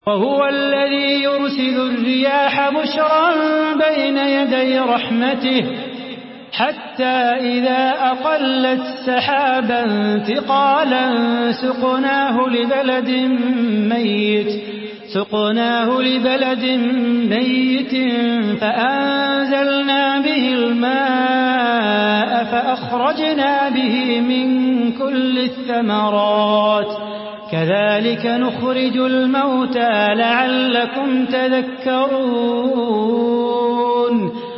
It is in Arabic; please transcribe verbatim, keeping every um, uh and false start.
وهو الذي يرسل الرياح بشرا بين يدي رحمته حتى إذا أقلت سحابا ثقالا سقناه لبلد ميت سقناه لبلد ميت فأنزلنا به الماء فأخرجنا به من كل الثمرات كذلك نخرج الموتى لعلكم تذكرون